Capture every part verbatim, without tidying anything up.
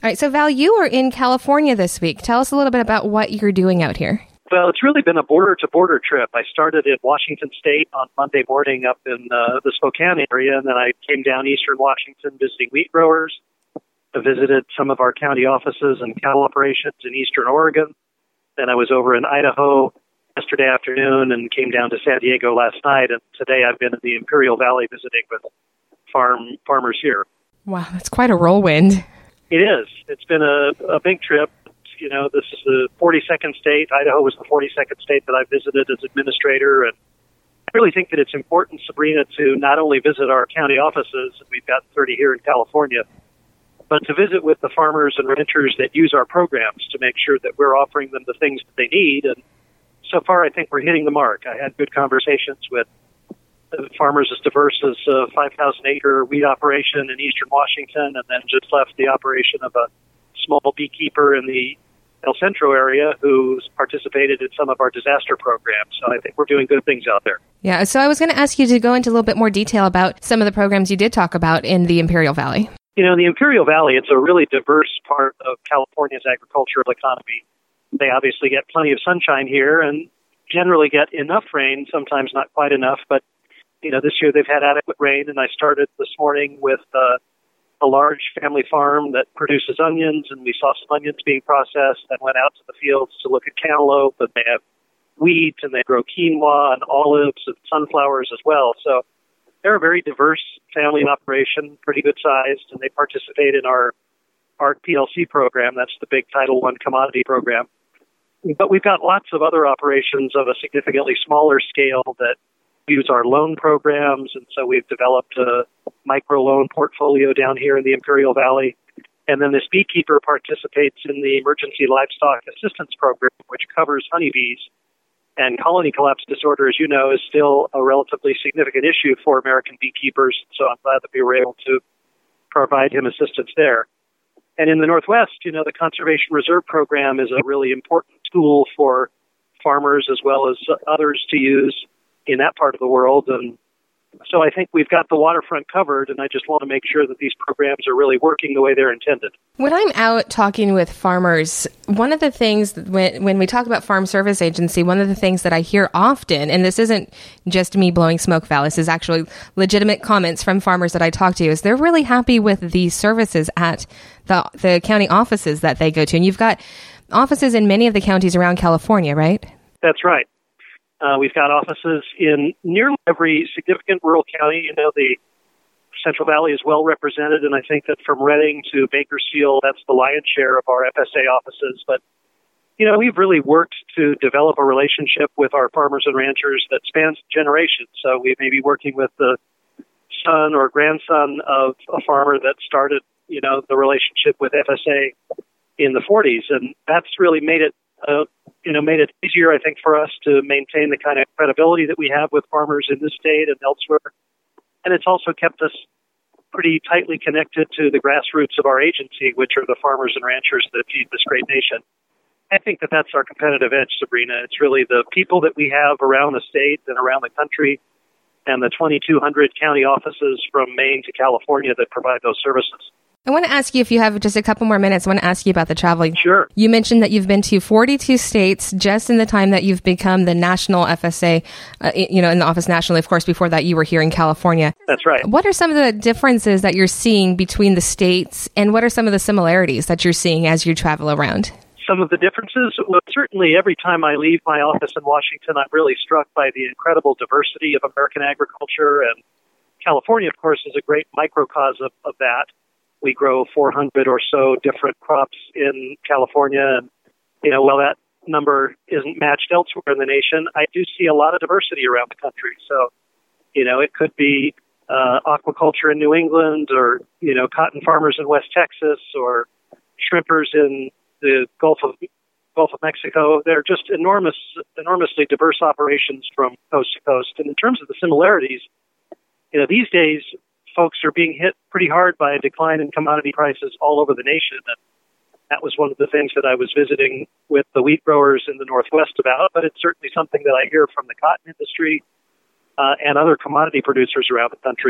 All right, so Val, you are in California this week. Tell us a little bit about what you're doing out here. Well, it's really been a border-to-border trip. I started in Washington State on Monday morning up in uh, the Spokane area, and then I came down eastern Washington visiting wheat growers. I visited some of our county offices and cattle operations in eastern Oregon. Then I was over in Idaho yesterday afternoon and came down to San Diego last night. And today I've been in the Imperial Valley visiting with farm farmers here. Wow, that's quite a whirlwind. It is. It's been a, a big trip. You know, this is the forty-second state. Idaho was the forty-second state that I visited as administrator. And I really think that it's important, Sabrina, to not only visit our county offices, we've got thirty here in California, but to visit with the farmers and ranchers that use our programs to make sure that we're offering them the things that they need. And so far, I think we're hitting the mark. I had good conversations with farmers as diverse as a five thousand acre wheat operation in eastern Washington, and then just left the operation of a small beekeeper in the El Centro area who's participated in some of our disaster programs. So I think we're doing good things out there. Yeah, so I was going to ask you to go into a little bit more detail about some of the programs you did talk about in the Imperial Valley. You know, the Imperial Valley, it's a really diverse part of California's agricultural economy. They obviously get plenty of sunshine here and generally get enough rain, sometimes not quite enough. But, you know, this year they've had adequate rain, and I started this morning with uh, a large family farm that produces onions, and we saw some onions being processed and went out to the fields to look at cantaloupe, and they have wheat, and they grow quinoa and olives and sunflowers as well. So they're a very diverse family operation, pretty good sized, and they participate in our A R C P L C program. That's the big Title One commodity program. But we've got lots of other operations of a significantly smaller scale that use our loan programs, and so we've developed a microloan portfolio down here in the Imperial Valley. And then this beekeeper participates in the Emergency Livestock Assistance Program, which covers honeybees. And colony collapse disorder, as you know, is still a relatively significant issue for American beekeepers, so I'm glad that we were able to provide him assistance there. And in the Northwest, you know, the Conservation Reserve Program is a really important tool for farmers as well as others to use in that part of the world. And so I think we've got the waterfront covered, and I just want to make sure that these programs are really working the way they're intended. When I'm out talking with farmers, one of the things, when, when we talk about Farm Service Agency, one of the things that I hear often, and this isn't just me blowing smoke, Val, this is actually legitimate comments from farmers that I talk to, is they're really happy with the services at the, the county offices that they go to. And you've got offices in many of the counties around California, right? That's right. Uh, we've got offices in nearly every significant rural county. You know, the Central Valley is well represented, and I think that from Redding to Bakersfield, that's the lion's share of our F S A offices. But, you know, we've really worked to develop a relationship with our farmers and ranchers that spans generations. So we may be working with the son or grandson of a farmer that started, you know, the relationship with F S A in the forties, and that's really made it Uh, you know, made it easier, I think, for us to maintain the kind of credibility that we have with farmers in this state and elsewhere. And it's also kept us pretty tightly connected to the grassroots of our agency, which are the farmers and ranchers that feed this great nation. I think that that's our competitive edge, Sabrina. It's really the people that we have around the state and around the country and the twenty-two hundred county offices from Maine to California that provide those services. I want to ask you, if you have just a couple more minutes, I want to ask you about the traveling. Sure. You mentioned that you've been to forty-two states just in the time that you've become the national F S A, uh, you know, in the office nationally. Of course, before that, you were here in California. That's right. What are some of the differences that you're seeing between the states, and what are some of the similarities that you're seeing as you travel around? Some of the differences, well, certainly every time I leave my office in Washington, I'm really struck by the incredible diversity of American agriculture. And California, of course, is a great microcosm of, of that. We grow four hundred or so different crops in California. And, you know, while that number isn't matched elsewhere in the nation, I do see a lot of diversity around the country. So, you know, it could be uh, aquaculture in New England, or, you know, cotton farmers in West Texas, or shrimpers in the Gulf of Gulf of Mexico. They're just enormous, enormously diverse operations from coast to coast. And in terms of the similarities, you know, these days, folks are being hit pretty hard by a decline in commodity prices all over the nation. And that was one of the things that I was visiting with the wheat growers in the Northwest about, but it's certainly something that I hear from the cotton industry uh, and other commodity producers around the country.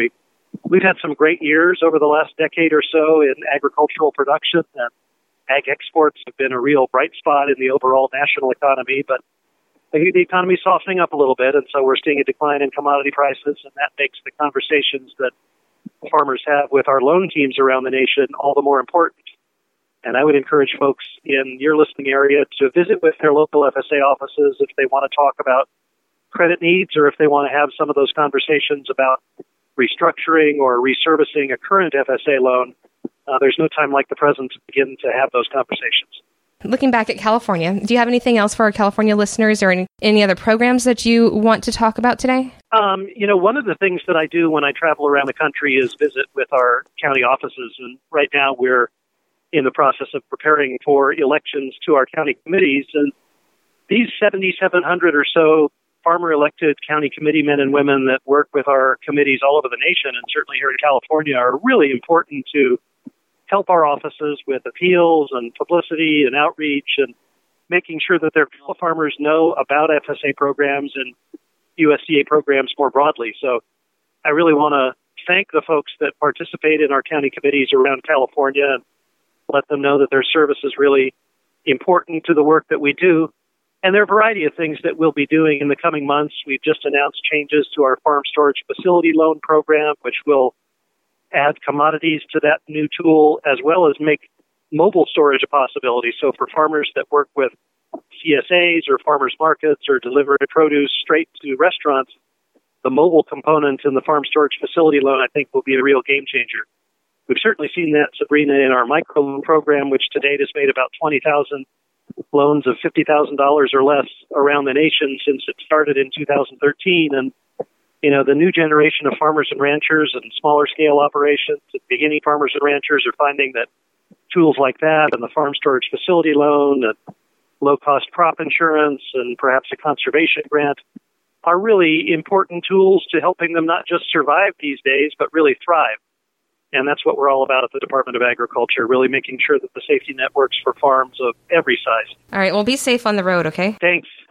we've had some great years over the last decade or so in agricultural production, and ag exports have been a real bright spot in the overall national economy, but the economy is softening up a little bit, and so we're seeing a decline in commodity prices, and that makes the conversations that farmers have with our loan teams around the nation all the more important. And I would encourage folks in your listening area to visit with their local F S A offices if they want to talk about credit needs or if they want to have some of those conversations about restructuring or reservicing a current F S A loan. Uh, there's no time like the present to begin to have those conversations. Looking back at California, do you have anything else for our California listeners or any, any other programs that you want to talk about today? Um, you know, one of the things that I do when I travel around the country is visit with our county offices. And right now we're in the process of preparing for elections to our county committees. And these seventy-seven hundred or so farmer-elected county committee men and women that work with our committees all over the nation, and certainly here in California, are really important to help our offices with appeals and publicity and outreach and making sure that their fellow farmers know about F S A programs and U S D A programs more broadly. So I really want to thank the folks that participate in our county committees around California and let them know that their service is really important to the work that we do. And there are a variety of things that we'll be doing in the coming months. We've just announced changes to our farm storage facility loan program, which will add commodities to that new tool, as well as make mobile storage a possibility. So for farmers that work with C S As or farmers markets or deliver produce straight to restaurants, the mobile component in the farm storage facility loan, I think, will be a real game changer. We've certainly seen that, Sabrina, in our microloan program, which to date has made about twenty thousand loans of fifty thousand dollars or less around the nation since it started in two thousand thirteen. And, you know, the new generation of farmers and ranchers and smaller scale operations, beginning farmers and ranchers are finding that tools like that and the farm storage facility loan and low-cost crop insurance and perhaps a conservation grant are really important tools to helping them not just survive these days, but really thrive. And that's what we're all about at the Department of Agriculture, really making sure that the safety net works for farms of every size. All right. Well, be safe on the road, okay? Thanks.